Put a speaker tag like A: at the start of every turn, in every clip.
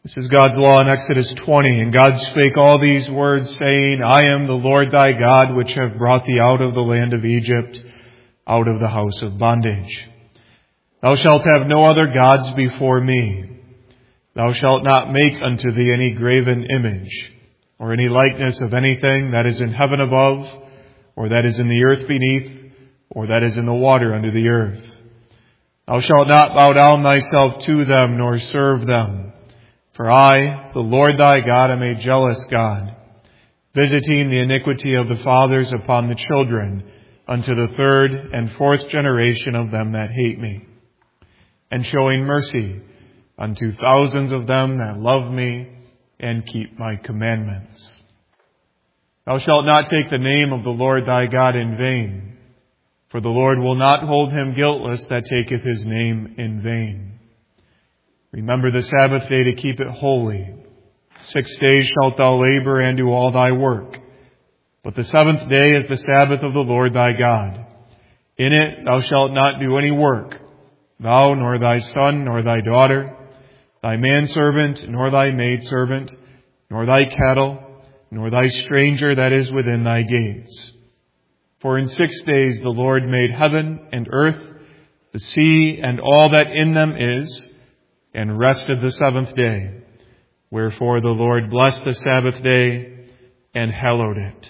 A: This is God's law in Exodus 20. And God spake all these words, saying, I am the Lord thy God, which have brought thee out of the land of Egypt, out of the house of bondage. Thou shalt have no other gods before me. Thou shalt not make unto thee any graven image, or any likeness of anything that is in heaven above, or that is in the earth beneath, or that is in the water under the earth. Thou shalt not bow down thyself to them, nor serve them. For I, the Lord thy God, am a jealous God, visiting the iniquity of the fathers upon the children, unto the third and fourth generation of them that hate me, and showing mercy unto thousands of them that love me and keep my commandments. Thou shalt not take the name of the Lord thy God in vain, for the Lord will not hold him guiltless that taketh his name in vain. Remember the Sabbath day to keep it holy. 6 days shalt thou labor and do all thy work. But the seventh day is the Sabbath of the Lord thy God. In it thou shalt not do any work, thou, nor thy son, nor thy daughter, thy manservant, nor thy maidservant, nor thy cattle, nor thy stranger that is within thy gates. For in 6 days the Lord made heaven and earth, the sea, and all that in them is, and rested the seventh day. Wherefore the Lord blessed the Sabbath day and hallowed it.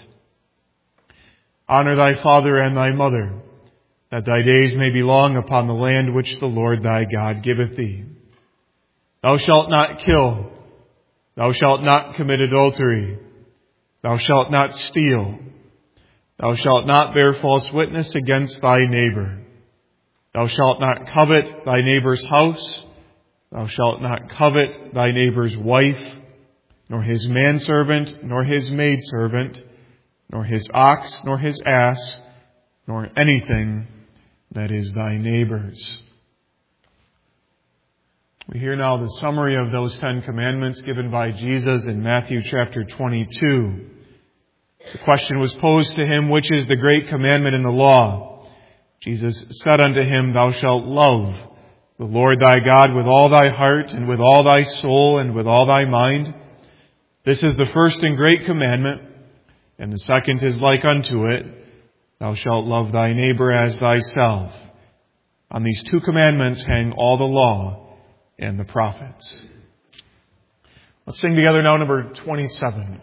A: Honor thy father and thy mother, that thy days may be long upon the land which the Lord thy God giveth thee. Thou shalt not kill. Thou shalt not commit adultery. Thou shalt not steal. Thou shalt not bear false witness against thy neighbor. Thou shalt not covet thy neighbor's house. Thou shalt not covet thy neighbor's wife, nor his manservant, nor his maidservant, nor his ox, nor his ass, nor anything that is thy neighbor's. We hear now the summary of those 10 commandments given by Jesus in Matthew chapter 22. The question was posed to him, which is the great commandment in the law? Jesus said unto him, Thou shalt love the Lord thy God with all thy heart, and with all thy soul, and with all thy mind. This is the first and great commandment, and the second is like unto it. Thou shalt love thy neighbor as thyself. On these 2 commandments hang all the law and the prophets. Let's sing together now number 27.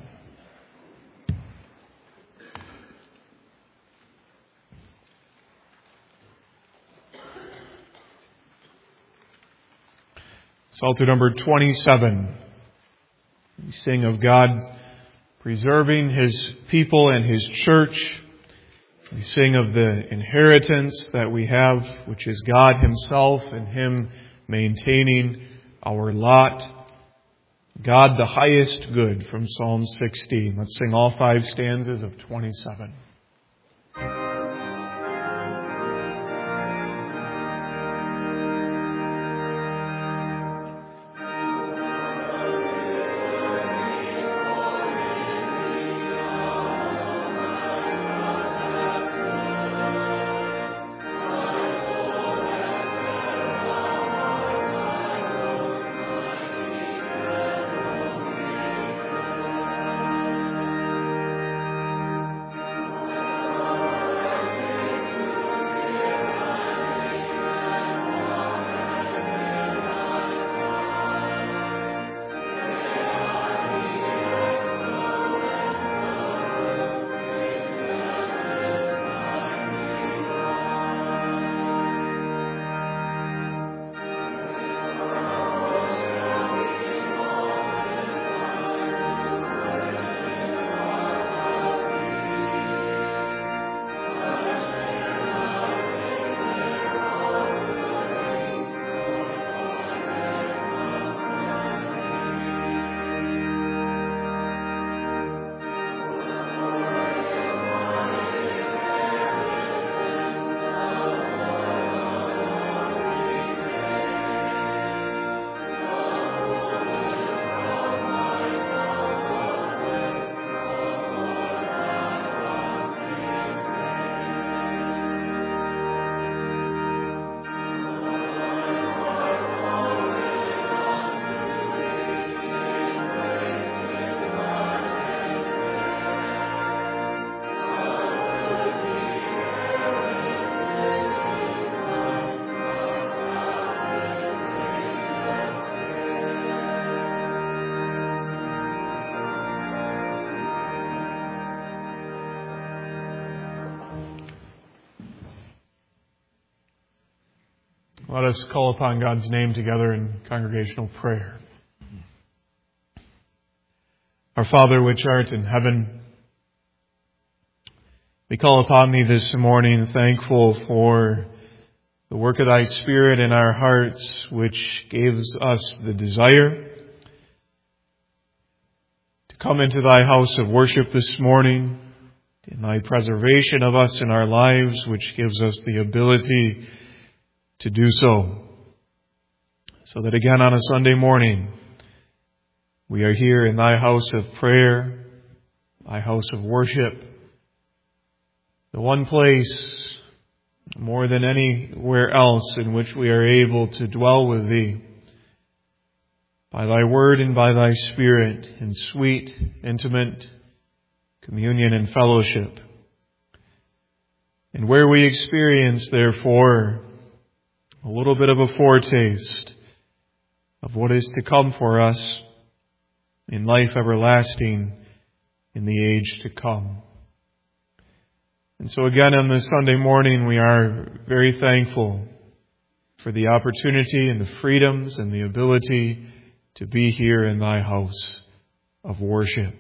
A: Psalter number 27. We sing of God preserving His people and His church. We sing of the inheritance that we have, which is God Himself and Him maintaining our lot. God the highest good from Psalm 16. Let's sing all 5 stanzas of 27. Let us call upon God's name together in congregational prayer. Our Father, which art in heaven, we call upon Thee this morning, thankful for the work of Thy Spirit in our hearts, which gives us the desire to come into Thy house of worship this morning, in Thy preservation of us in our lives, which gives us the ability to do so. So that again on a Sunday morning, we are here in Thy house of prayer, Thy house of worship, the one place more than anywhere else in which we are able to dwell with Thee by Thy Word and by Thy Spirit in sweet, intimate communion and fellowship. And where we experience, therefore, a little bit of a foretaste of what is to come for us in life everlasting in the age to come. And so again on this Sunday morning, we are very thankful for the opportunity and the freedoms and the ability to be here in Thy house of worship.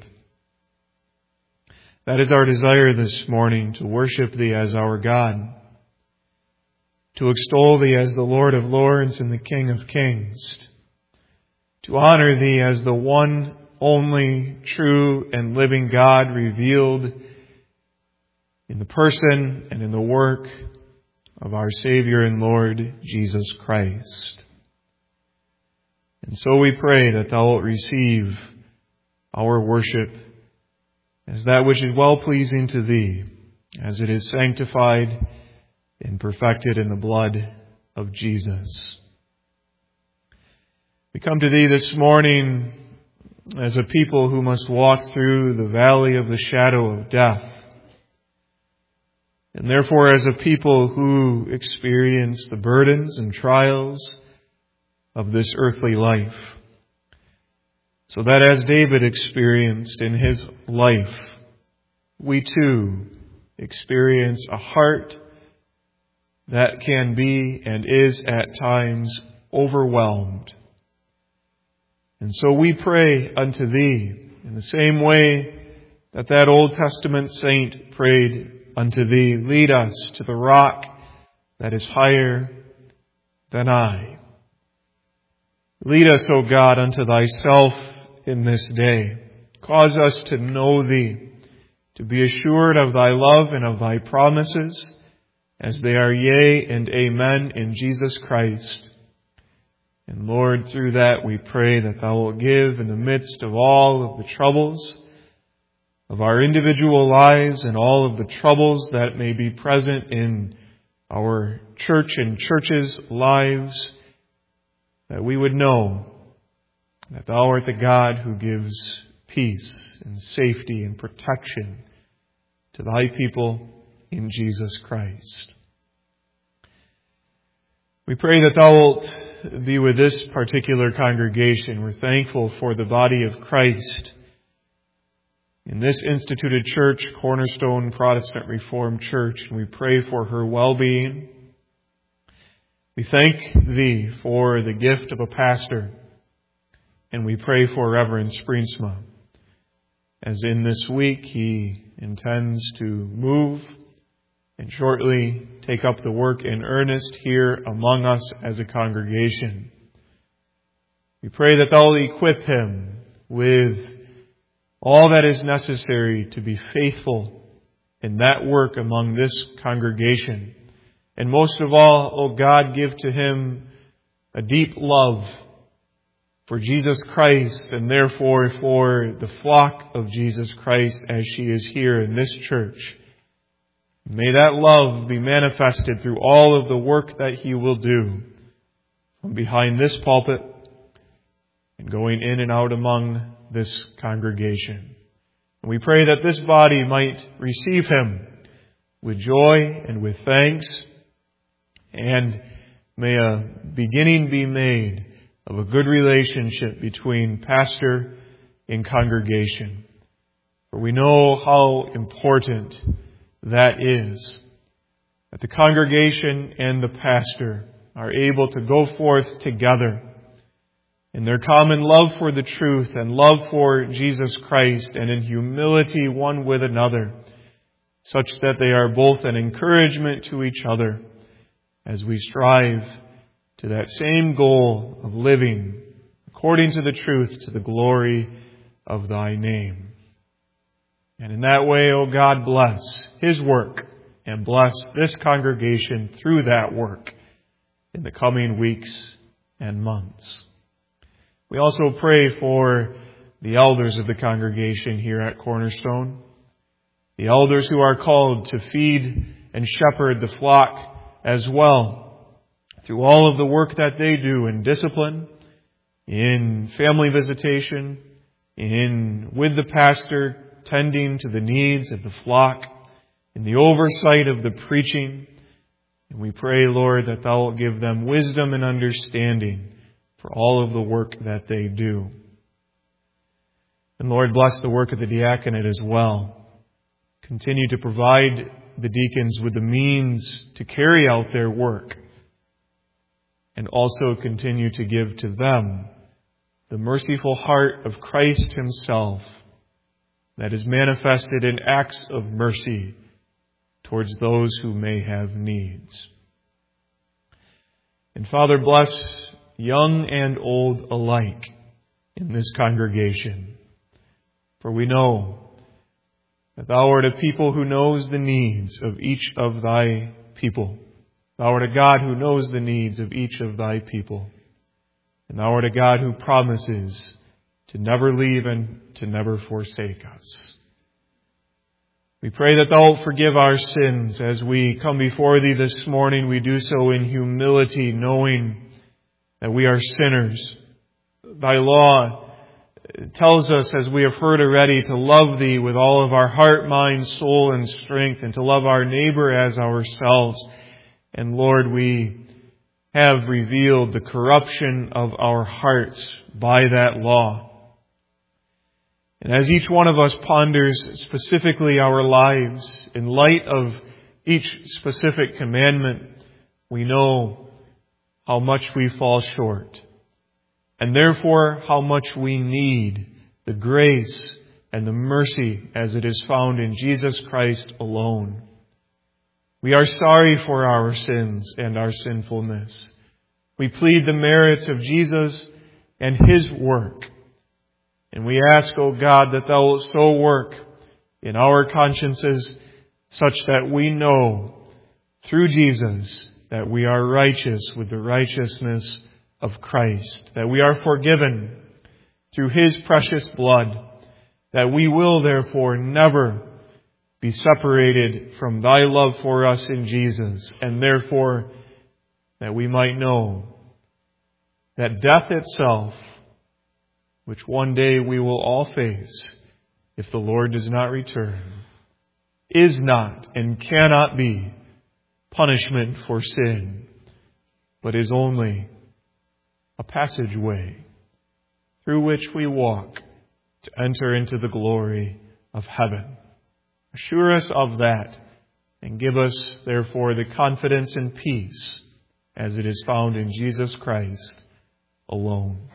A: That is our desire this morning, to worship Thee as our God, to extol Thee as the Lord of Lords and the King of Kings, to honor Thee as the one, only, true, and living God revealed in the person and in the work of our Savior and Lord Jesus Christ. And so we pray that Thou wilt receive our worship as that which is well-pleasing to Thee, as it is sanctified and perfected in the blood of Jesus. We come to Thee this morning as a people who must walk through the valley of the shadow of death, and therefore as a people who experience the burdens and trials of this earthly life, so that as David experienced in his life, we too experience a heart that can be and is at times overwhelmed. And so we pray unto Thee in the same way that that Old Testament saint prayed unto Thee, lead us to the rock that is higher than I. Lead us, O God, unto Thyself in this day. Cause us to know Thee, to be assured of Thy love and of Thy promises, as they are yea and amen in Jesus Christ. And Lord, through that we pray that Thou wilt give in the midst of all of the troubles of our individual lives and all of the troubles that may be present in our church and churches' lives, that we would know that Thou art the God who gives peace and safety and protection to Thy people in Jesus Christ. We pray that Thou wilt be with this particular congregation. We're thankful for the body of Christ in this instituted church, Cornerstone Protestant Reformed Church, and we pray for her well-being. We thank Thee for the gift of a pastor, and we pray for Reverend Springsma, as in this week he intends to move and shortly take up the work in earnest here among us as a congregation. We pray that Thou will equip him with all that is necessary to be faithful in that work among this congregation. And most of all, O God, give to him a deep love for Jesus Christ and therefore for the flock of Jesus Christ as she is here in this church. May that love be manifested through all of the work that he will do from behind this pulpit and going in and out among this congregation. And we pray that this body might receive him with joy and with thanks, and may a beginning be made of a good relationship between pastor and congregation. For we know how important that is, that the congregation and the pastor are able to go forth together in their common love for the truth and love for Jesus Christ, and in humility one with another, such that they are both an encouragement to each other as we strive to that same goal of living according to the truth, to the glory of Thy name. And in that way, O God, bless His work and bless this congregation through that work in the coming weeks and months. We also pray for the elders of the congregation here at Cornerstone, the elders who are called to feed and shepherd the flock as well, through all of the work that they do in discipline, in family visitation, with the pastor, tending to the needs of the flock, in the oversight of the preaching. And we pray, Lord, that Thou will give them wisdom and understanding for all of the work that they do. And Lord, bless the work of the diaconate as well. Continue to provide the deacons with the means to carry out their work, and also continue to give to them the merciful heart of Christ Himself that is manifested in acts of mercy towards those who may have needs. And Father, bless young and old alike in this congregation, for we know that Thou art a people who knows the needs of each of Thy people. Thou art a God who knows the needs of each of Thy people. And Thou art a God who promises to never leave and to never forsake us. We pray that Thou wilt forgive our sins as we come before Thee this morning. We do so in humility, knowing that we are sinners. Thy law tells us, as we have heard already, to love Thee with all of our heart, mind, soul, and strength, and to love our neighbor as ourselves. And Lord, we have revealed the corruption of our hearts by that law. And as each one of us ponders specifically our lives in light of each specific commandment, we know how much we fall short, and therefore how much we need the grace and the mercy as it is found in Jesus Christ alone. We are sorry for our sins and our sinfulness. We plead the merits of Jesus and His work. And we ask, O God, that Thou wilt so work in our consciences such that we know through Jesus that we are righteous with the righteousness of Christ, that we are forgiven through His precious blood, that we will therefore never be separated from Thy love for us in Jesus, and therefore that we might know that death itself, which one day we will all face if the Lord does not return, is not and cannot be punishment for sin, but is only a passageway through which we walk to enter into the glory of heaven. Assure us of that, and give us, therefore, the confidence and peace as it is found in Jesus Christ alone.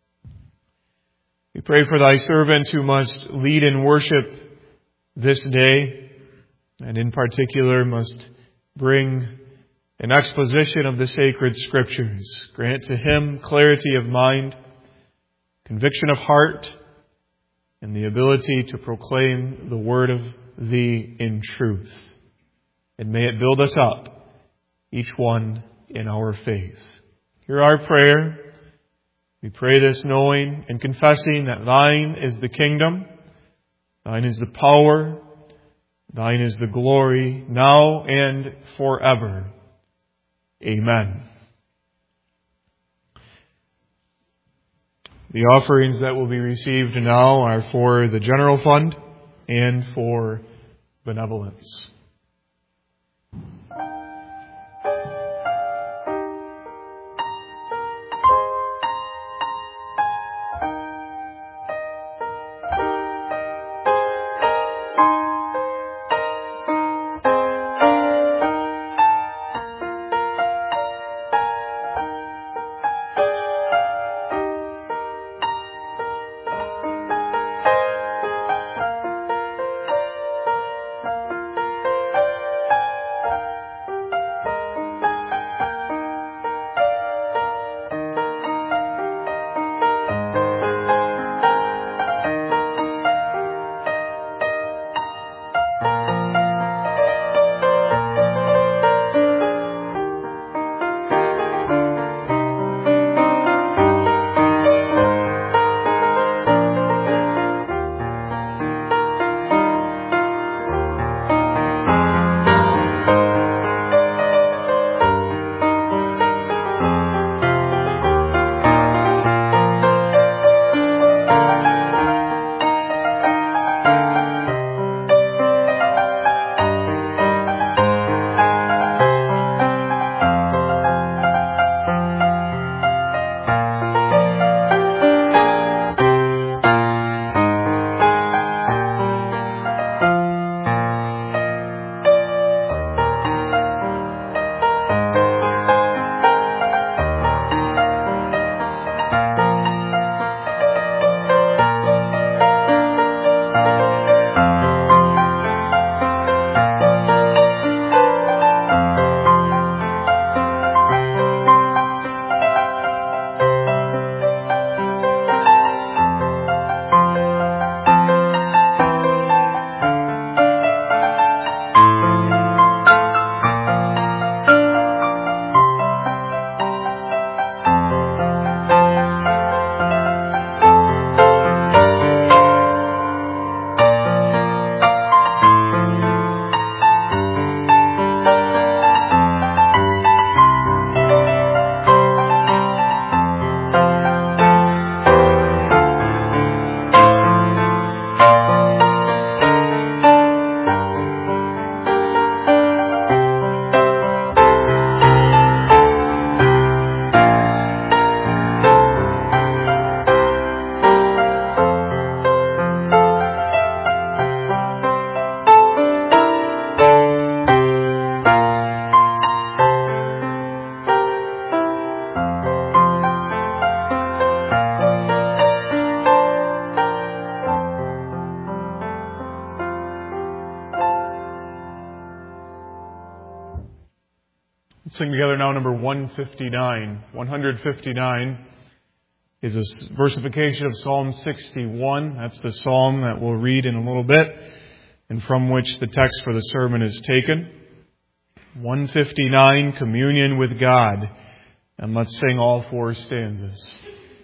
A: We pray for Thy servant who must lead in worship this day, and in particular must bring an exposition of the sacred Scriptures. Grant to him clarity of mind, conviction of heart, and the ability to proclaim the word of Thee in truth. And may it build us up, each one in our faith. Hear our prayer. We pray this knowing and confessing that Thine is the kingdom, Thine is the power, Thine is the glory, now and forever. Amen. The offerings that will be received now are for the general fund and for benevolence. Let's sing together now number 159. 159 is a versification of Psalm 61. That's the psalm that we'll read in a little bit and from which the text for the sermon is taken. 159, Communion with God. And let's sing all four stanzas.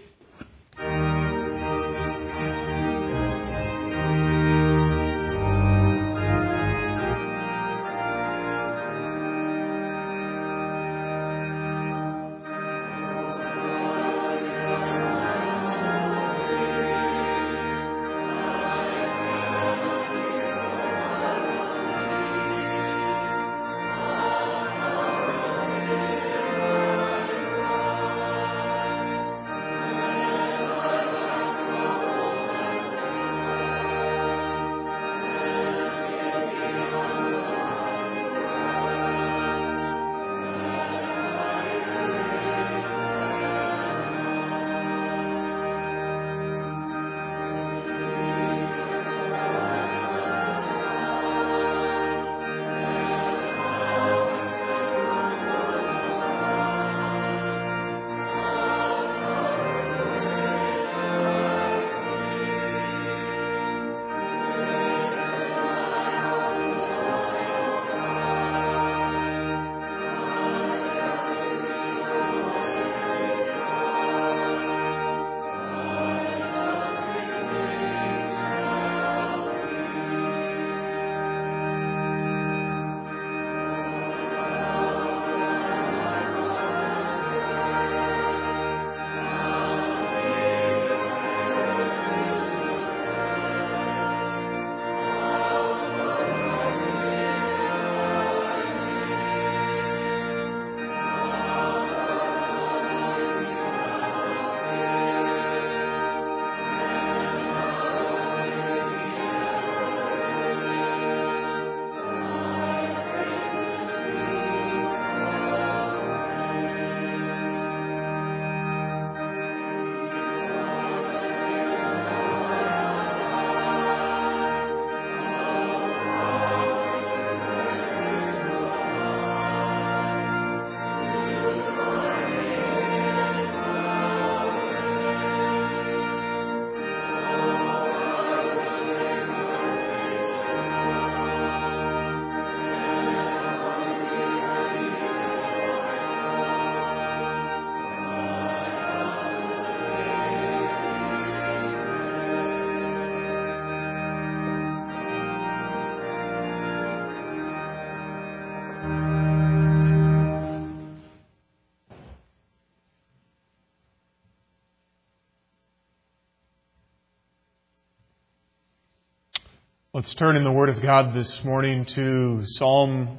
A: Let's turn in the Word of God this morning to Psalm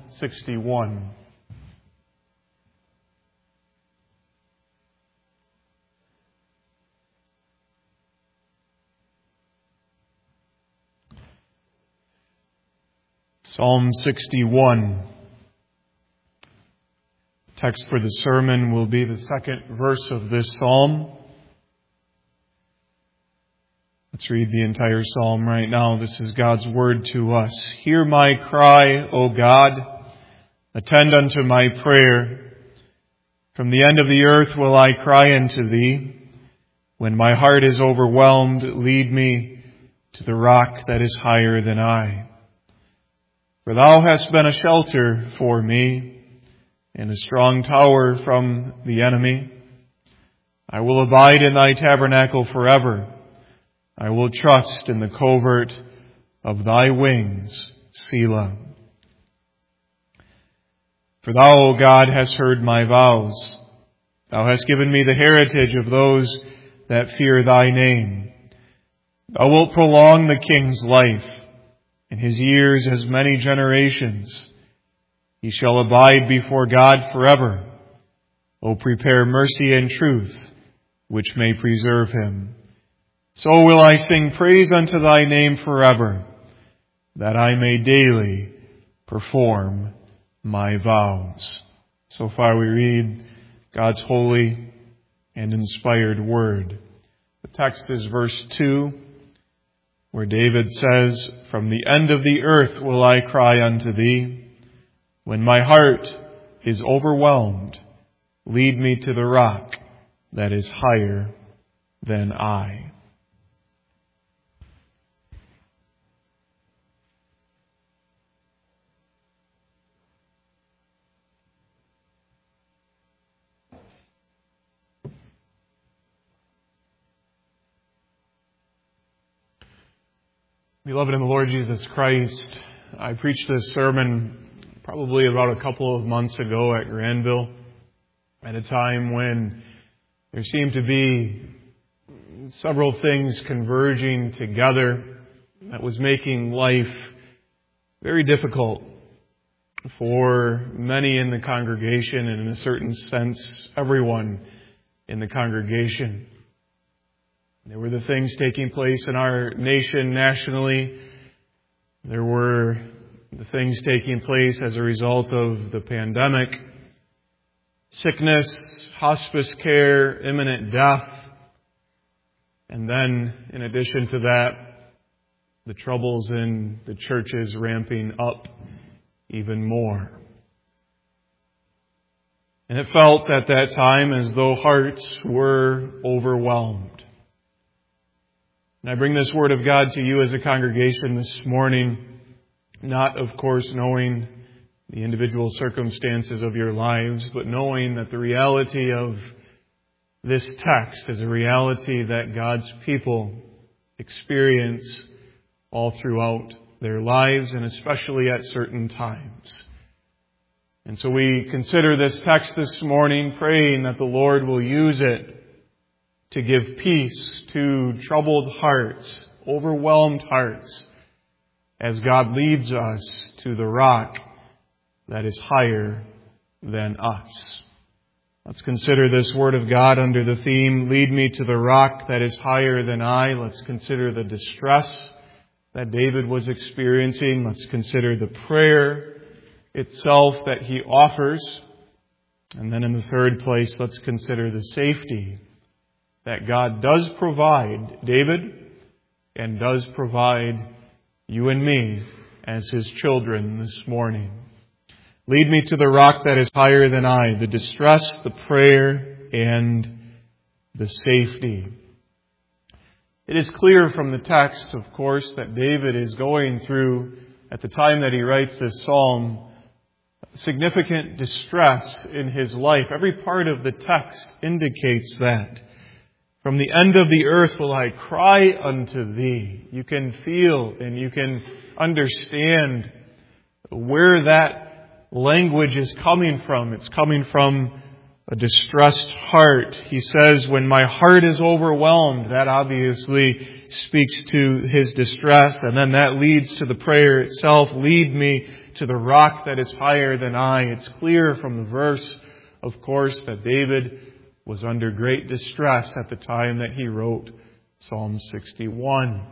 A: 61. Psalm 61. The text for the sermon will be the second verse of this psalm. Let's read the entire psalm right now. This is God's word to us. Hear my cry, O God. Attend unto my prayer. From the end of the earth will I cry unto thee. When my heart is overwhelmed, lead me to the rock that is higher than I. For thou hast been a shelter for me and a strong tower from the enemy. I will abide in thy tabernacle forever. I will trust in the covert of thy wings, Selah. For thou, O God, hast heard my vows. Thou hast given me the heritage of those that fear thy name. Thou wilt prolong the king's life, and his years as many generations. He shall abide before God forever. O prepare mercy and truth, which may preserve him. So will I sing praise unto thy name forever, that I may daily perform my vows. So far we read God's holy and inspired word. The text is verse 2, where David says, From the end of the earth will I cry unto thee. When my heart is overwhelmed, lead me to the rock that is higher than I. Beloved in the Lord Jesus Christ, I preached this sermon probably about a couple of months ago at Granville, at a time when there seemed to be several things converging together that was making life very difficult for many in the congregation, and in a certain sense, everyone in the congregation. There were the things taking place in our nation nationally. There were the things taking place as a result of the pandemic, sickness, hospice care, imminent death. And then, in addition to that, the troubles in the churches ramping up even more. And it felt at that time as though hearts were overwhelmed. And I bring this word of God to you as a congregation this morning, not, of course, knowing the individual circumstances of your lives, but knowing that the reality of this text is a reality that God's people experience all throughout their lives, and especially at certain times. And so we consider this text this morning, praying that the Lord will use it to give peace to troubled hearts, overwhelmed hearts, as God leads us to the rock that is higher than us. Let's consider this word of God under the theme, Lead me to the rock that is higher than I. Let's consider the distress that David was experiencing. Let's consider the prayer itself that he offers. And then in the third place, let's consider the safety that God does provide David and does provide you and me as His children this morning. Lead me to the rock that is higher than I, the distress, the prayer, and the safety. It is clear from the text, of course, that David is going through, at the time that he writes this psalm, significant distress in his life. Every part of the text indicates that. From the end of the earth will I cry unto thee. You can feel and you can understand where that language is coming from. It's coming from a distressed heart. He says, when my heart is overwhelmed, that obviously speaks to his distress. And then that leads to the prayer itself. Lead me to the rock that is higher than I. It's clear from the verse, of course, that David was under great distress at the time that he wrote Psalm 61.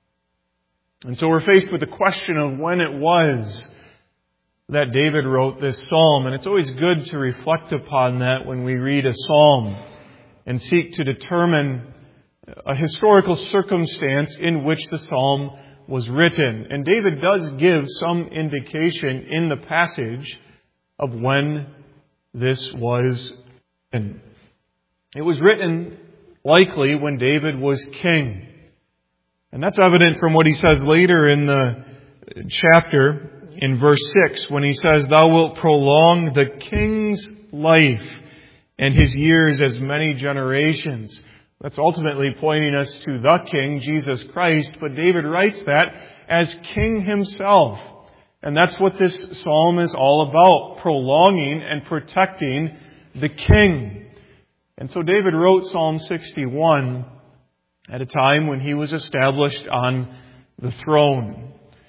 A: And so we're faced with the question of when it was that David wrote this psalm. And it's always good to reflect upon that when we read a psalm and seek to determine a historical circumstance in which the psalm was written. And David does give some indication in the passage of when this was written. It was written likely when David was king. And that's evident from what he says later in the chapter in verse 6 when he says, Thou wilt prolong the king's life and his years as many generations. That's ultimately pointing us to the King, Jesus Christ. But David writes that as king himself. And that's what this psalm is all about, prolonging and protecting the king. And so David wrote Psalm 61 at a time when he was established on the throne.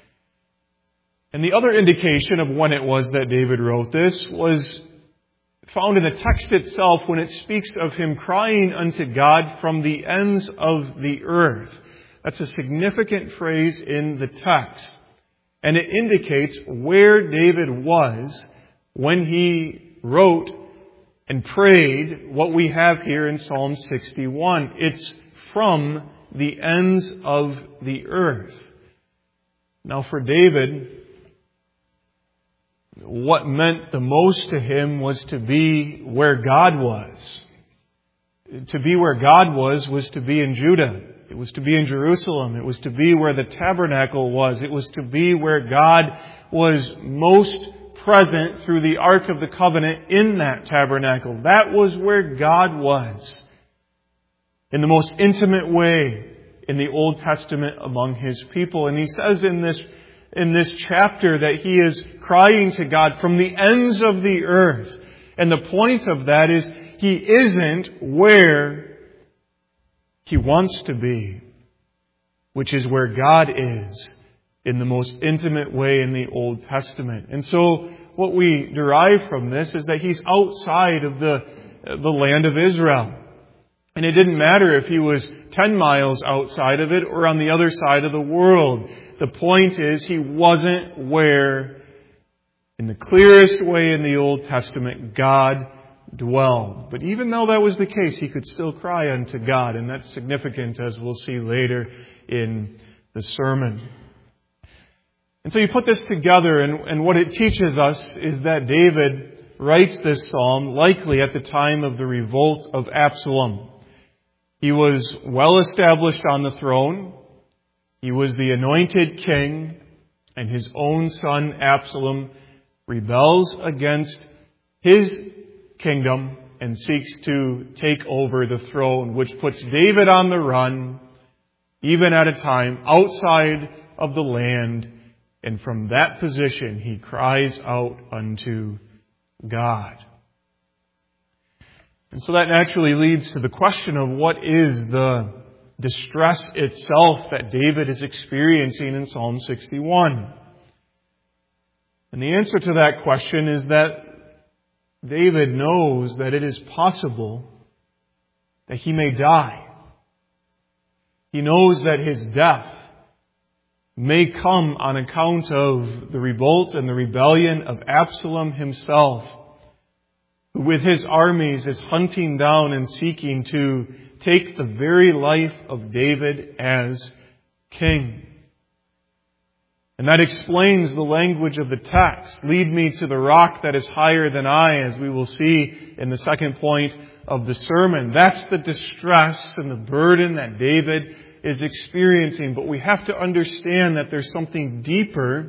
A: And the other indication of when it was that David wrote this was found in the text itself when it speaks of him crying unto God from the ends of the earth. That's a significant phrase in the text. And it indicates where David was when he wrote and prayed what we have here in Psalm 61. It's from the ends of the earth. Now for David, what meant the most to him was to be where God was. To be where God was to be in Judah. It was to be in Jerusalem. It was to be where the tabernacle was. It was to be where God was most present through the Ark of the Covenant in that tabernacle. That was where God was. In the most intimate way in the Old Testament among His people. And He says in this chapter that He is crying to God from the ends of the earth. And the point of that is He isn't where He wants to be, which is where God is in the most intimate way in the Old Testament. And so what we derive from this is that He's outside of the land of Israel. And it didn't matter if He was 10 miles outside of it or on the other side of the world. The point is He wasn't where, in the clearest way in the Old Testament, God dwelled. But even though that was the case, He could still cry unto God. And that's significant, as we'll see later in the sermon. And so you put this together, and what it teaches us is that David writes this psalm likely at the time of the revolt of Absalom. He was well established on the throne. He was the anointed king, and his own son Absalom rebels against his kingdom and seeks to take over the throne, which puts David on the run, even at a time outside of the land. And from that position, he cries out unto God. And so that naturally leads to the question of what is the distress itself that David is experiencing in Psalm 61. And the answer to that question is that David knows that it is possible that he may die. He knows that his death may come on account of the revolt and the rebellion of Absalom himself, who with his armies is hunting down and seeking to take the very life of David as king. And that explains the language of the text. Lead me to the rock that is higher than I, as we will see in the second point of the sermon. That's the distress and the burden that David is experiencing. But we have to understand that there's something deeper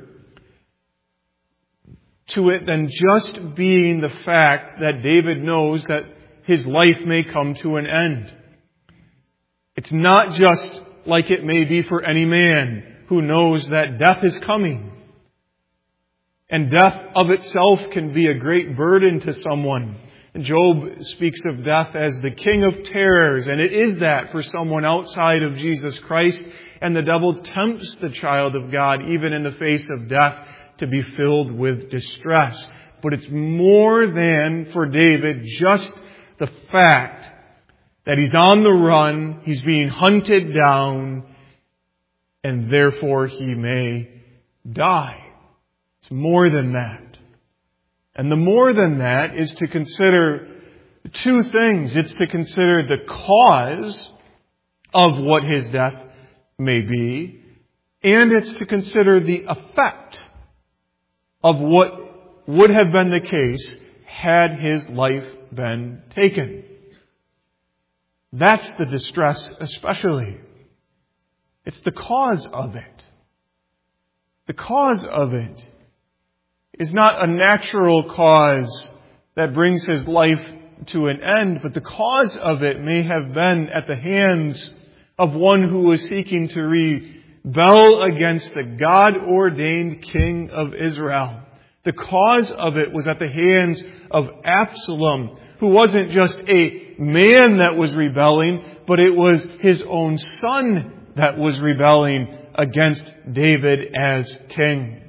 A: to it than just being the fact that David knows that his life may come to an end. It's not just like it may be for any man who knows that death is coming. And death of itself can be a great burden to someone. Job speaks of death as the king of terrors, and it is that for someone outside of Jesus Christ. And the devil tempts the child of God, even in the face of death, to be filled with distress. But it's more than, for David, just the fact that he's on the run, he's being hunted down, and therefore he may die. It's more than that. And the more than that is to consider two things. It's to consider the cause of what his death may be, and it's to consider the effect of what would have been the case had his life been taken. That's the distress especially. It's the cause of it. The cause of it is not a natural cause that brings his life to an end, but the cause of it may have been at the hands of one who was seeking to rebel against the God-ordained king of Israel. The cause of it was at the hands of Absalom, who wasn't just a man that was rebelling, but it was his own son that was rebelling against David as king.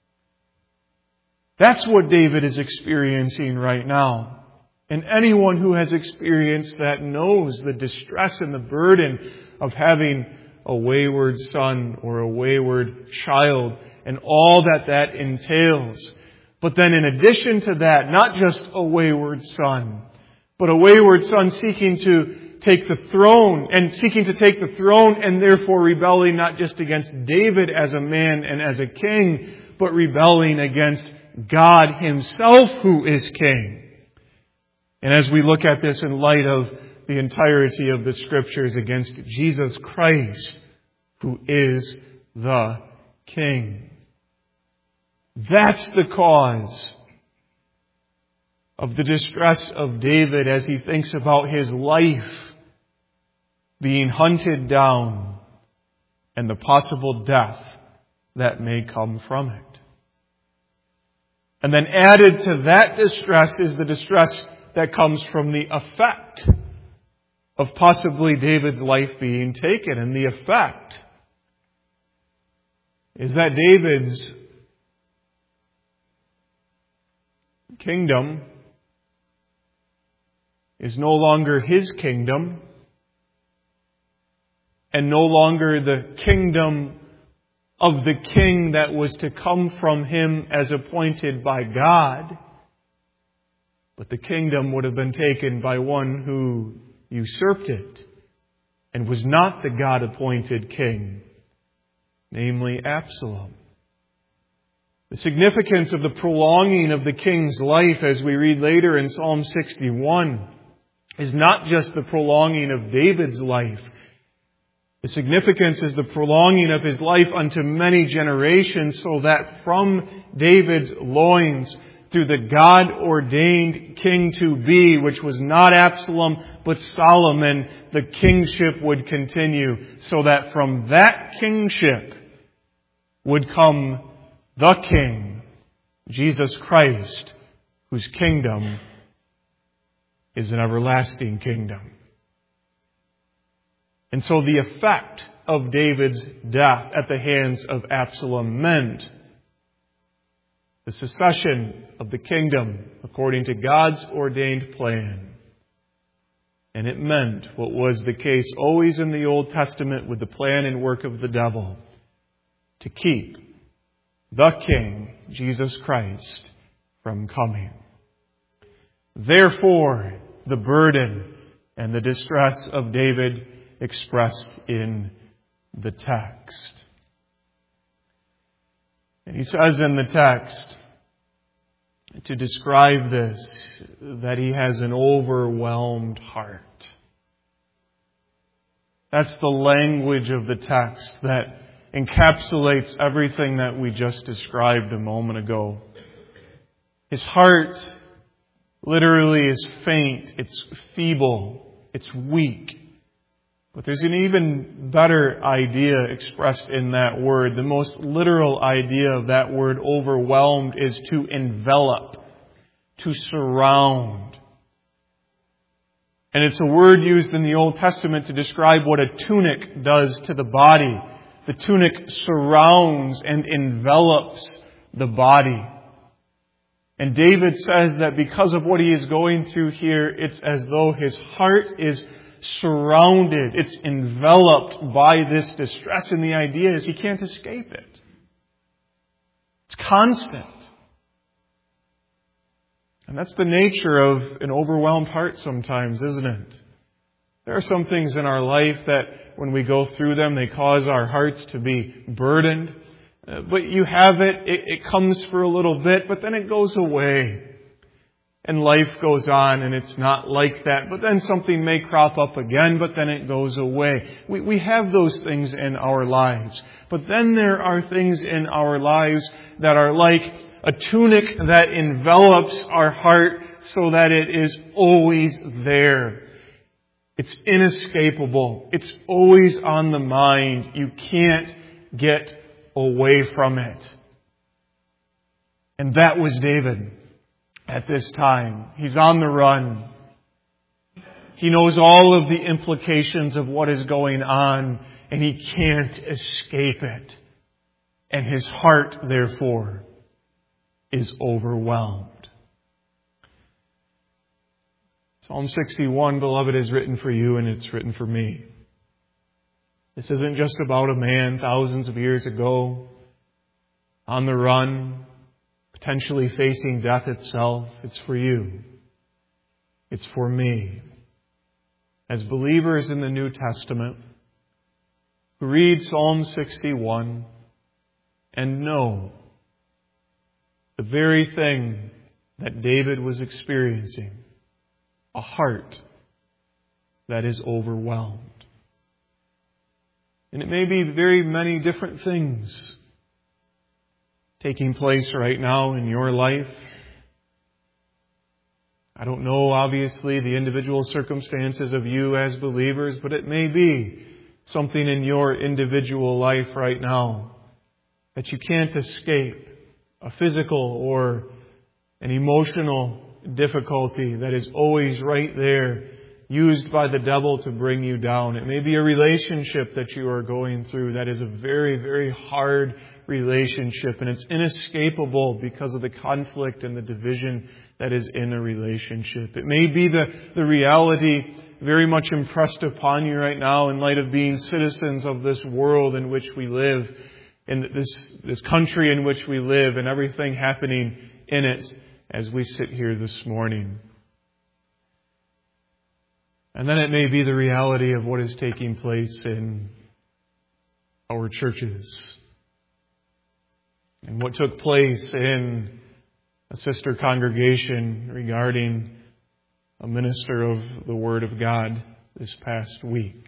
A: That's what David is experiencing right now. And anyone who has experienced that knows the distress and the burden of having a wayward son or a wayward child and all that that entails. But then in addition to that, not just a wayward son, but a wayward son seeking to take the throne and therefore rebelling not just against David as a man and as a king, but rebelling against God Himself who is King. And as we look at this in light of the entirety of the Scriptures against Jesus Christ, who is the King. That's the cause of the distress of David as he thinks about his life being hunted down and the possible death that may come from it. And then added to that distress is the distress that comes from the effect of possibly David's life being taken. And the effect is that David's kingdom is no longer his kingdom and no longer the kingdom of the king that was to come from him as appointed by God. But the kingdom would have been taken by one who usurped it and was not the God-appointed king, namely Absalom. The significance of the prolonging of the king's life, as we read later in Psalm 61, is not just the prolonging of David's life. The significance is the prolonging of his life unto many generations, so that from David's loins, through the God-ordained king-to-be, which was not Absalom, but Solomon, the kingship would continue, so that from that kingship would come the King, Jesus Christ, whose kingdom is an everlasting kingdom. And so the effect of David's death at the hands of Absalom meant the secession of the kingdom according to God's ordained plan. And it meant what was the case always in the Old Testament with the plan and work of the devil, to keep the King, Jesus Christ, from coming. Therefore, the burden and the distress of David expressed in the text. And he says in the text, to describe this, that he has an overwhelmed heart. That's the language of the text that encapsulates everything that we just described a moment ago. His heart literally is faint, it's feeble, it's weak. But there's an even better idea expressed in that word. The most literal idea of that word, overwhelmed, is to envelop, to surround. And it's a word used in the Old Testament to describe what a tunic does to the body. The tunic surrounds and envelops the body. And David says that because of what he is going through here, it's as though his heart is surrounded, it's enveloped by this distress, and the idea is he can't escape it. It's constant. And that's the nature of an overwhelmed heart sometimes, isn't it? There are some things in our life that when we go through them, they cause our hearts to be burdened. But you have it comes for a little bit, but then it goes away. And life goes on, and it's not like that. But then something may crop up again, but then it goes away. We have those things in our lives. But then there are things in our lives that are like a tunic that envelops our heart so that it is always there. It's inescapable. It's always on the mind. You can't get away from it. And that was David. At this time, he's on the run. He knows all of the implications of what is going on, and he can't escape it. And his heart, therefore, is overwhelmed. Psalm 61, beloved, is written for you, and it's written for me. This isn't just about a man thousands of years ago on the run, potentially facing death itself. It's for you. It's for me. As believers in the New Testament, who read Psalm 61 and know the very thing that David was experiencing, a heart that is overwhelmed. And it may be very many different things taking place right now in your life. I don't know, obviously, the individual circumstances of you as believers, but it may be something in your individual life right now that you can't escape. A physical or an emotional difficulty that is always right there, used by the devil to bring you down. It may be a relationship that you are going through that is a very, very hard relationship, and it's inescapable because of the conflict and the division that is in a relationship. It may be the reality very much impressed upon you right now in light of being citizens of this world in which we live, in this country in which we live, and everything happening in it as we sit here this morning. And then it may be the reality of what is taking place in our churches. And what took place in a sister congregation regarding a minister of the Word of God this past week.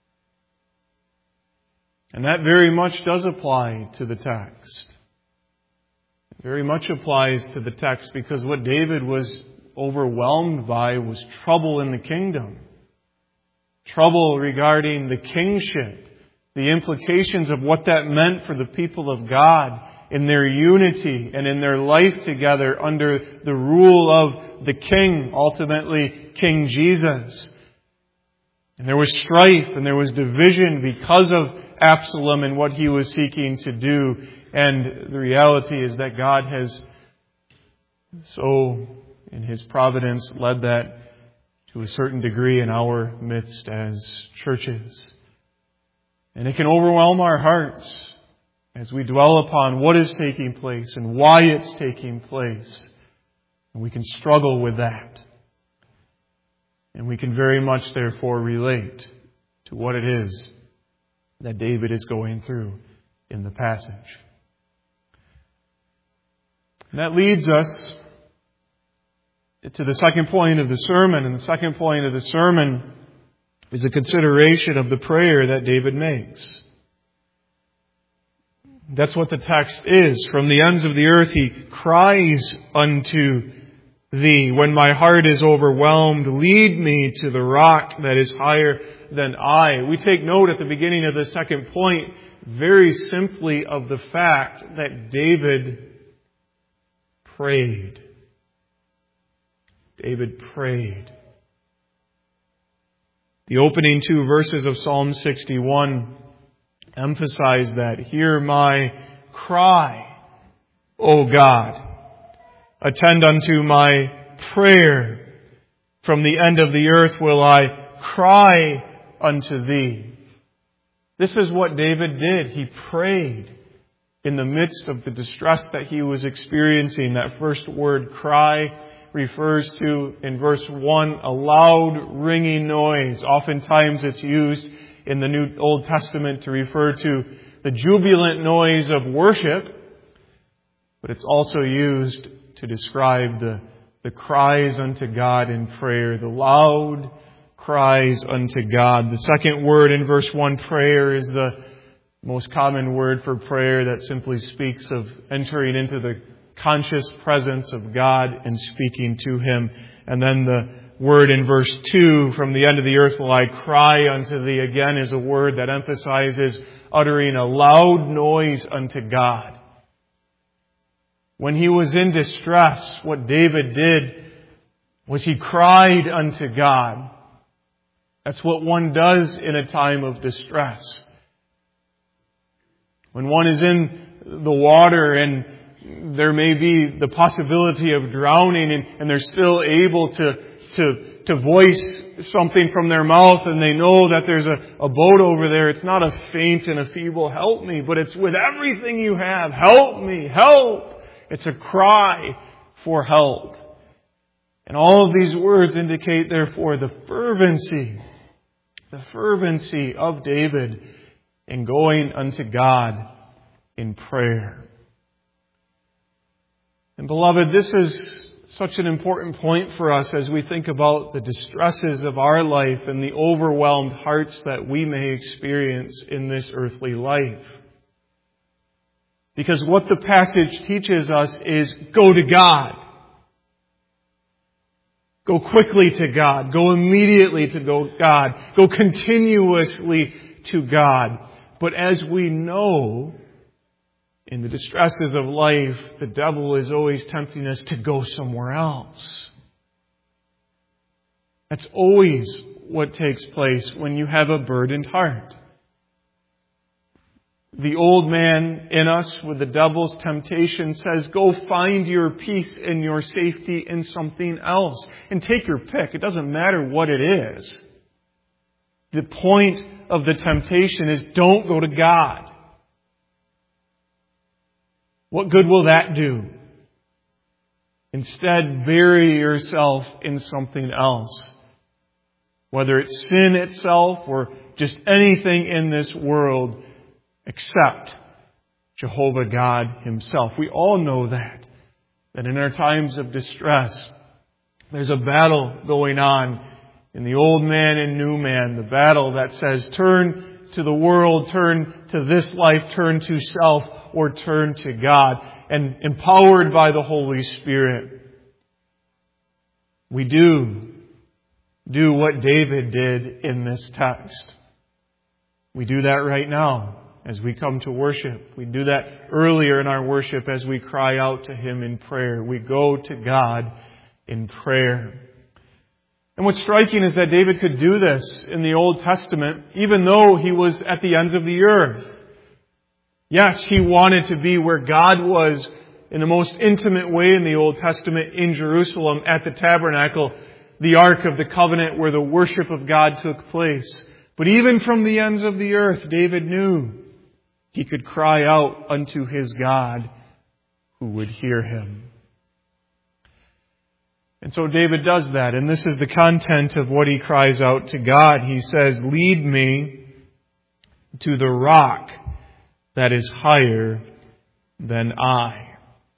A: And that very much does apply to the text. It very much applies to the text because what David was overwhelmed by was trouble in the kingdom. Trouble regarding the kingship. The implications of what that meant for the people of God in their unity and in their life together under the rule of the King, ultimately King Jesus. And there was strife and there was division because of Absalom and what he was seeking to do. And the reality is that God has so, in His providence, led that to a certain degree in our midst as churches. And it can overwhelm our hearts as we dwell upon what is taking place and why it's taking place. And we can struggle with that. And we can very much, therefore, relate to what it is that David is going through in the passage. And that leads us to the second point of the sermon. And the second point of the sermon is a consideration of the prayer that David makes. That's what the text is. From the ends of the earth he cries unto Thee. When my heart is overwhelmed, lead me to the rock that is higher than I. We take note at the beginning of the second point very simply of the fact that David prayed. David prayed. The opening two verses of Psalm 61 emphasize that. Hear my cry, O God. Attend unto my prayer. From the end of the earth will I cry unto Thee. This is what David did. He prayed in the midst of the distress that he was experiencing. That first word, cry, refers to, in verse 1, a loud ringing noise. Oftentimes it's used in the Old Testament to refer to the jubilant noise of worship, but it's also used to describe the cries unto God in prayer, the loud cries unto God. The second word in verse 1, prayer, is the most common word for prayer that simply speaks of entering into the conscious presence of God and speaking to Him. And then the word in verse 2, from the end of the earth will I cry unto Thee, again is a word that emphasizes uttering a loud noise unto God. When he was in distress, what David did was he cried unto God. That's what one does in a time of distress. When one is in the water and there may be the possibility of drowning and they're still able to voice something from their mouth and they know that there's a boat over there. It's not a faint and a feeble help me, but it's with everything you have. Help me, help. It's a cry for help. And all of these words indicate, therefore, the fervency of David in going unto God in prayer. And beloved, this is such an important point for us as we think about the distresses of our life and the overwhelmed hearts that we may experience in this earthly life. Because what the passage teaches us is go to God. Go quickly to God. Go immediately to God. Go continuously to God. But as we know, in the distresses of life, the devil is always tempting us to go somewhere else. That's always what takes place when you have a burdened heart. The old man in us with the devil's temptation says, go find your peace and your safety in something else. And take your pick. It doesn't matter what it is. The point of the temptation is don't go to God. What good will that do? Instead, bury yourself in something else. Whether it's sin itself or just anything in this world except Jehovah God Himself. We all know that in our times of distress, there's a battle going on in the old man and new man. The battle that says turn to the world, turn to this life, turn to self, or turn to God. And empowered by the Holy Spirit, we do what David did in this text. We do that right now as we come to worship. We do that earlier in our worship as we cry out to Him in prayer. We go to God in prayer. And what's striking is that David could do this in the Old Testament, even though he was at the ends of the earth. Yes, he wanted to be where God was in the most intimate way in the Old Testament in Jerusalem at the tabernacle, the Ark of the Covenant where the worship of God took place. But even from the ends of the earth, David knew he could cry out unto his God who would hear him. And so David does that, and this is the content of what he cries out to God. He says, lead me to the rock that is higher than I.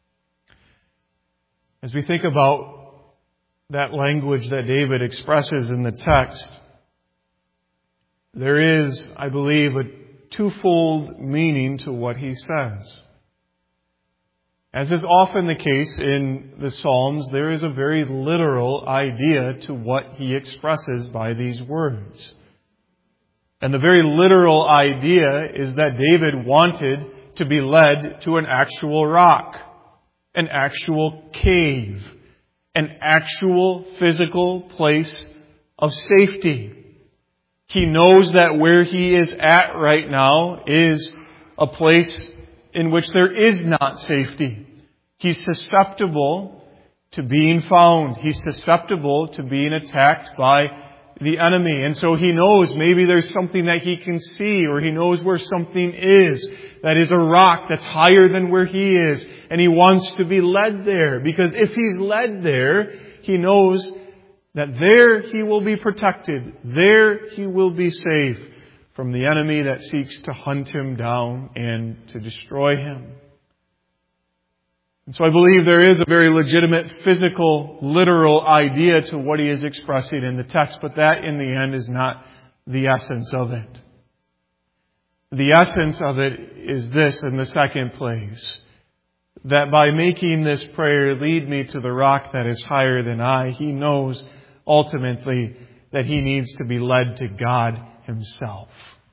A: As we think about that language that David expresses in the text, there is, I believe, a twofold meaning to what he says. As is often the case in the Psalms, there is a very literal idea to what he expresses by these words. And the very literal idea is that David wanted to be led to an actual rock, an actual cave, an actual physical place of safety. He knows that where he is at right now is a place in which there is not safety. He's susceptible to being found. He's susceptible to being attacked by the enemy. And so he knows maybe there's something that he can see, or he knows where something is that is a rock that's higher than where he is. And he wants to be led there, because if he's led there, he knows that there he will be protected. There he will be safe from the enemy that seeks to hunt him down and to destroy him. And so I believe there is a very legitimate physical, literal idea to what he is expressing in the text, but that in the end is not the essence of it. The essence of it is this in the second place, that by making this prayer, lead me to the rock that is higher than I, he knows ultimately that he needs to be led to God Himself.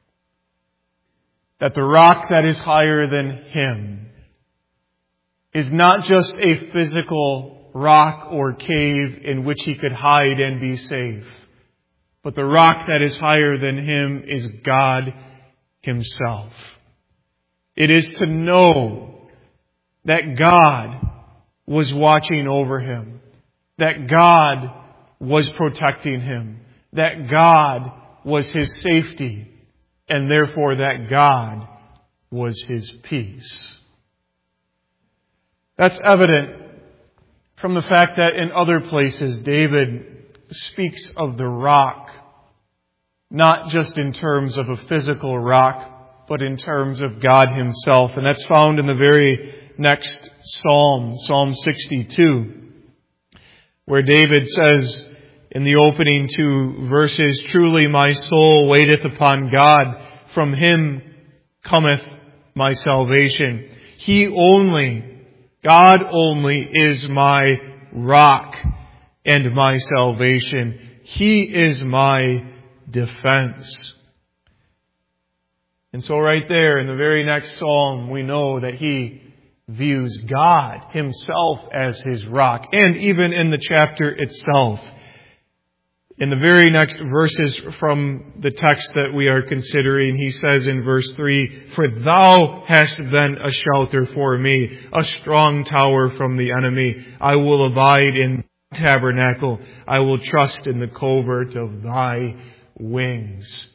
A: That the rock that is higher than him is not just a physical rock or cave in which he could hide and be safe, but the rock that is higher than him is God Himself. It is to know that God was watching over him, that God was protecting him, that God was his safety, and therefore that God was his peace. That's evident from the fact that in other places David speaks of the rock, not just in terms of a physical rock, but in terms of God Himself. And that's found in the very next psalm, Psalm 62, where David says in the opening 2 verses, "Truly my soul waiteth upon God. From Him cometh my salvation. He only, God only, is my rock and my salvation. He is my defense." And so right there in the very next psalm, we know that he views God Himself as his rock. And even in the chapter itself, in the very next verses from the text that we are considering, he says in verse 3, "For thou hast been a shelter for me, a strong tower from the enemy. I will abide in thy tabernacle. I will trust in the covert of thy wings."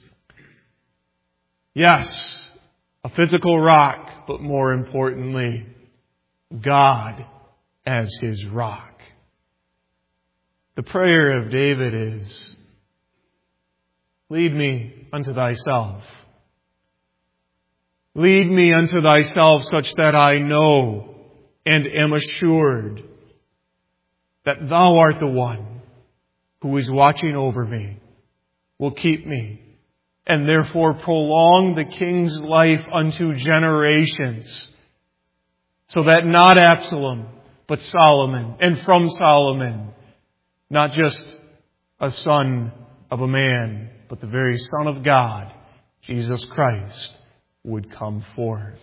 A: Yes, a physical rock, but more importantly, God as his rock. The prayer of David is, "Lead me unto thyself. Lead me unto thyself such that I know and am assured that thou art the one who is watching over me, will keep me, and therefore prolong the king's life unto generations, so that not Absalom, but Solomon, and from Solomon, not just a son of a man, but the very Son of God, Jesus Christ, would come forth."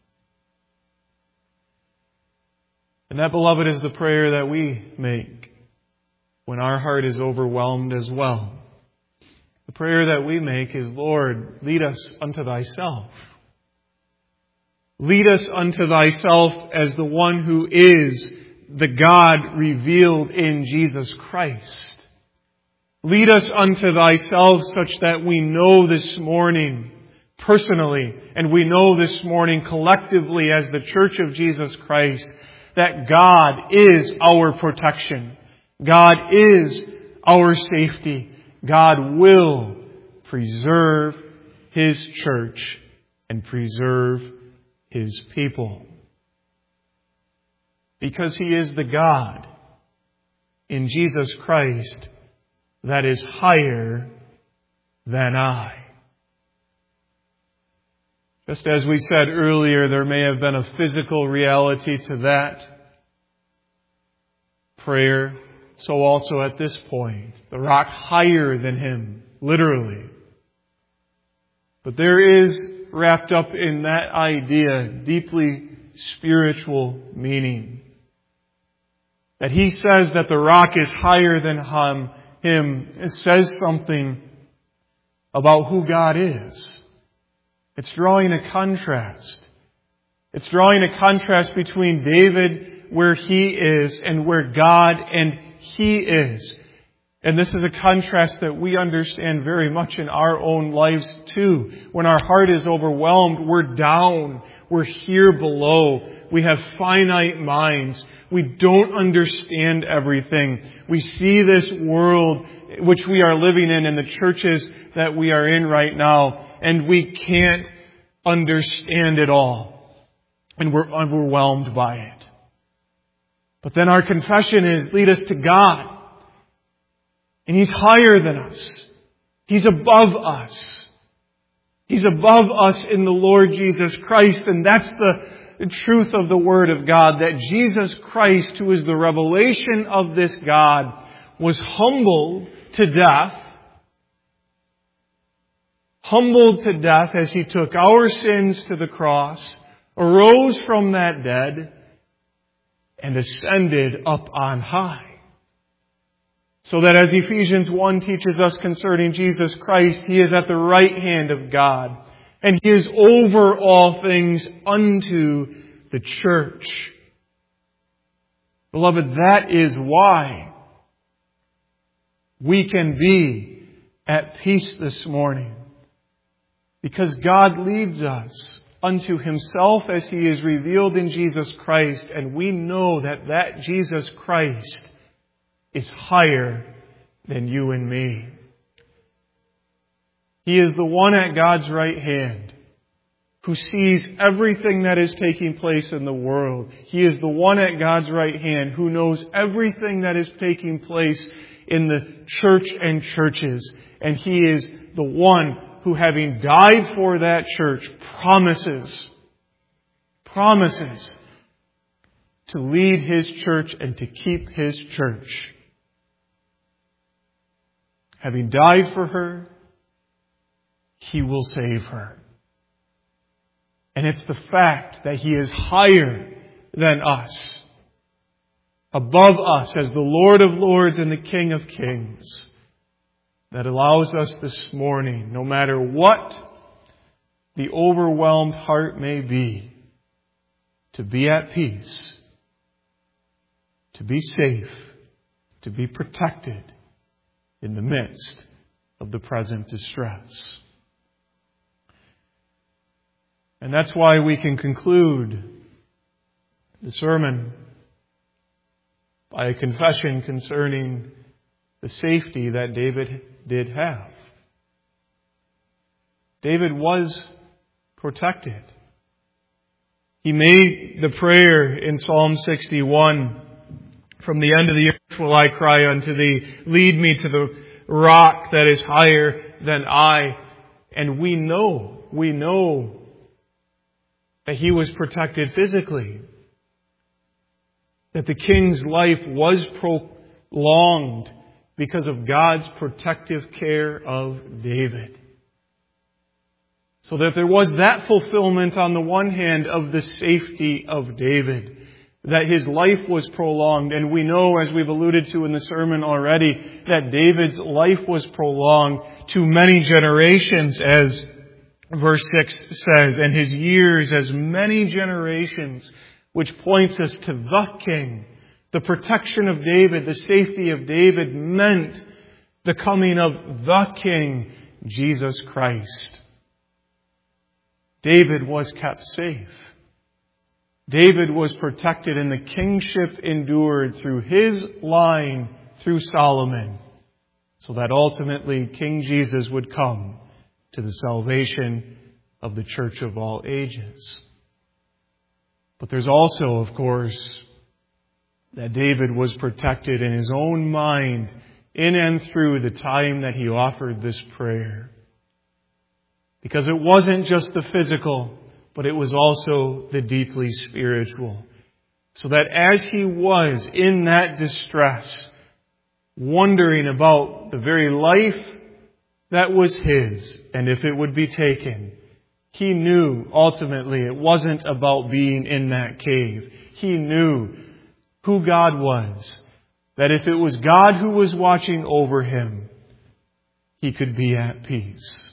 A: And that, beloved, is the prayer that we make when our heart is overwhelmed as well. The prayer that we make is, "Lord, lead us unto thyself. Lead us unto thyself as the one who is the God revealed in Jesus Christ. Lead us unto thyself such that we know this morning personally, and we know this morning collectively as the Church of Jesus Christ, that God is our protection. God is our safety. God will preserve His church and preserve His people. Because He is the God in Jesus Christ that is higher than I. Just as we said earlier, there may have been a physical reality to that prayer. So also at this point, the rock higher than him, literally. But there is wrapped up in that idea deeply spiritual meaning. That he says that the rock is higher than him. It says something about who God is. It's drawing a contrast. It's drawing a contrast between David, where he is, and where God and He is. And this is a contrast that we understand very much in our own lives too. When our heart is overwhelmed, we're down. We're here below. We have finite minds. We don't understand everything. We see this world which we are living in and the churches that we are in right now, and we can't understand it all. And we're overwhelmed by it. But then our confession is, lead us to God. And He's higher than us. He's above us. He's above us in the Lord Jesus Christ. And that's the truth of the Word of God, that Jesus Christ, who is the revelation of this God, was humbled to death. Humbled to death as He took our sins to the cross, arose from that dead, and ascended up on high. So that as Ephesians 1 teaches us concerning Jesus Christ, He is at the right hand of God. And He is over all things unto the church. Beloved, that is why we can be at peace this morning. Because God leads us unto Himself as He is revealed in Jesus Christ, and we know that Jesus Christ is higher than you and me. He is the one at God's right hand who sees everything that is taking place in the world. He is the one at God's right hand who knows everything that is taking place in the church and churches. And He is the one who, having died for that church, promises to lead His church and to keep His church. Having died for her, He will save her. And it's the fact that He is higher than us, above us as the Lord of Lords and the King of Kings, that allows us this morning, no matter what the overwhelmed heart may be, to be at peace, to be safe, to be protected in the midst of the present distress. And that's why we can conclude the sermon by a confession concerning the safety that David did have. David was protected. He made the prayer in Psalm 61, "From the end of the earth will I cry unto Thee, lead me to the rock that is higher than I." And we know that he was protected physically, that the king's life was prolonged because of God's protective care of David. So that there was that fulfillment on the one hand of the safety of David, that his life was prolonged. And we know, as we've alluded to in the sermon already, that David's life was prolonged to many generations, as verse 6 says, and his years as many generations, which points us to the King. The protection of David, the safety of David meant the coming of the King, Jesus Christ. David was kept safe. David was protected, and the kingship endured through his line, through Solomon, so that ultimately King Jesus would come to the salvation of the church of all ages. But there's also, of course, that David was protected in his own mind in and through the time that he offered this prayer. Because it wasn't just the physical, but it was also the deeply spiritual. So that as he was in that distress, wondering about the very life that was his, and if it would be taken, he knew ultimately it wasn't about being in that cave. He knew who God was, that if it was God who was watching over him, he could be at peace.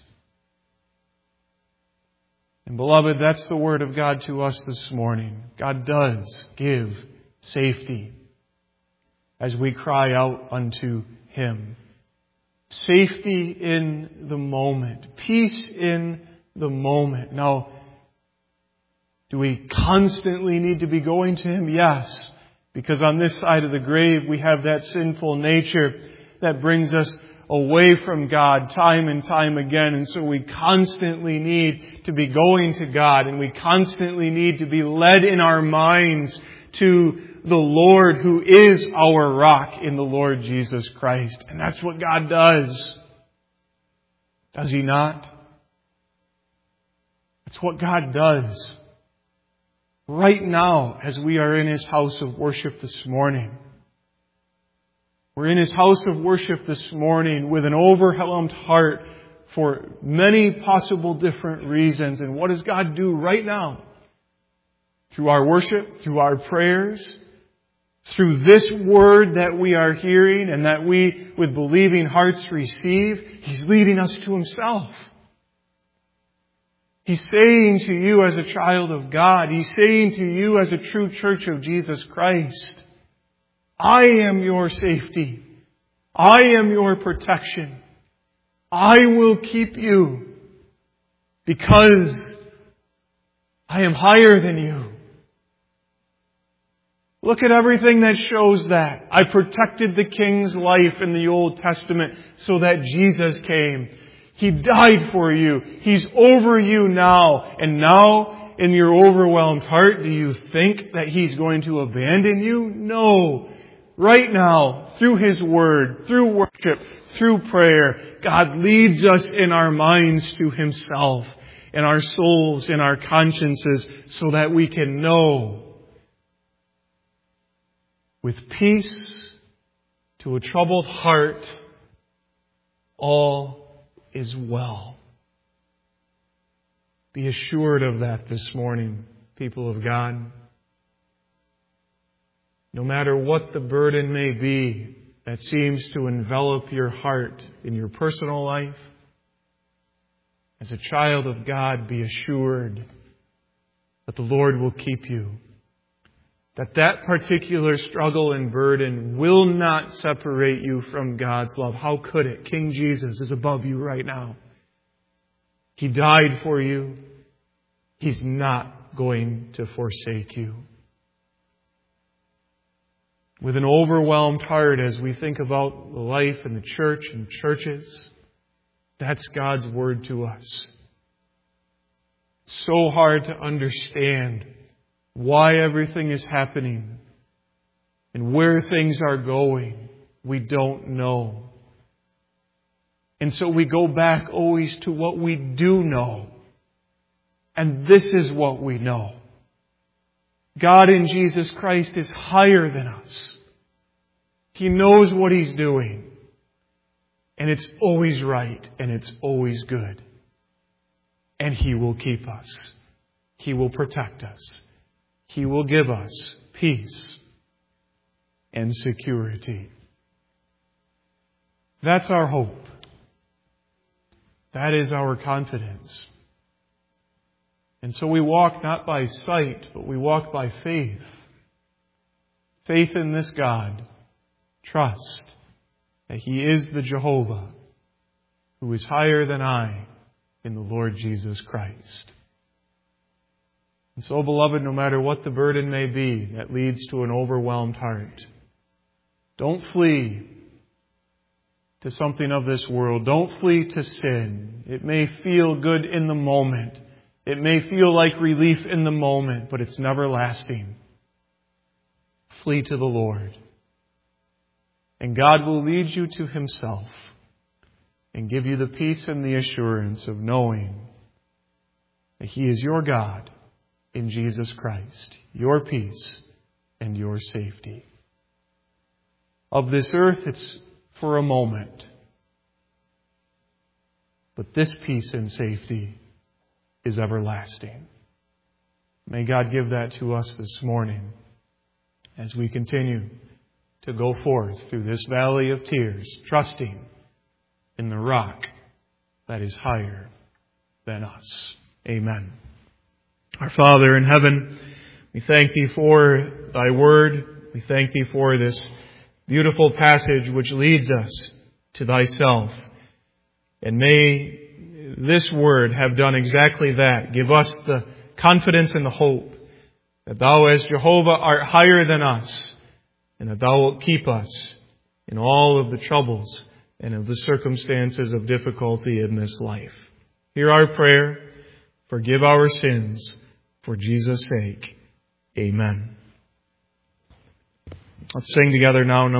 A: And beloved, that's the word of God to us this morning. God does give safety as we cry out unto Him. Safety in the moment. Peace in the moment. Now, do we constantly need to be going to Him? Yes. Because on this side of the grave, we have that sinful nature that brings us away from God time and time again. And so we constantly need to be going to God, and we constantly need to be led in our minds to the Lord who is our rock in the Lord Jesus Christ. And that's what God does. Does He not? That's what God does. Right now, as we are in His house of worship this morning. We're in His house of worship this morning with an overwhelmed heart for many possible different reasons. And what does God do right now? Through our worship, through our prayers, through this word that we are hearing and that we, with believing hearts, receive, He's leading us to Himself. He's saying to you as a child of God, He's saying to you as a true church of Jesus Christ, I am your safety. I am your protection. I will keep you because I am higher than you. Look at everything that shows that. I protected the king's life in the Old Testament so that Jesus came. He died for you. He's over you now. And now, in your overwhelmed heart, do you think that He's going to abandon you? No. Right now, through His Word, through worship, through prayer, God leads us in our minds to Himself, in our souls, in our consciences, so that we can know with peace to a troubled heart, all is well. Be assured of that this morning, people of God. No matter what the burden may be that seems to envelop your heart in your personal life, as a child of God, be assured that the Lord will keep you. That particular struggle and burden will not separate you from God's love. How could it? King Jesus is above you right now. He died for you. He's not going to forsake you. With an overwhelmed heart as we think about life in the church and churches, that's God's word to us. It's so hard to understand why everything is happening and where things are going. We don't know. And so we go back always to what we do know. And this is what we know. God in Jesus Christ is higher than us. He knows what He's doing. And it's always right and it's always good. And He will keep us. He will protect us. He will give us peace and security. That's our hope. That is our confidence. And so we walk not by sight, but we walk by faith. Faith in this God. Trust that He is the Jehovah who is higher than I in the Lord Jesus Christ. And so, beloved, no matter what the burden may be that leads to an overwhelmed heart, don't flee to something of this world. Don't flee to sin. It may feel good in the moment. It may feel like relief in the moment, but it's never lasting. Flee to the Lord. And God will lead you to Himself and give you the peace and the assurance of knowing that He is your God in Jesus Christ, your peace and your safety. Of this earth, it's for a moment. But this peace and safety is everlasting. May God give that to us this morning as we continue to go forth through this valley of tears, trusting in the rock that is higher than us. Amen. Our Father in heaven, we thank Thee for Thy word. We thank Thee for this beautiful passage which leads us to Thyself. And may this word have done exactly that. Give us the confidence and the hope that Thou as Jehovah art higher than us, and that Thou wilt keep us in all of the troubles and of the circumstances of difficulty in this life. Hear our prayer. Forgive our sins. For Jesus' sake. Amen. Let's sing together now.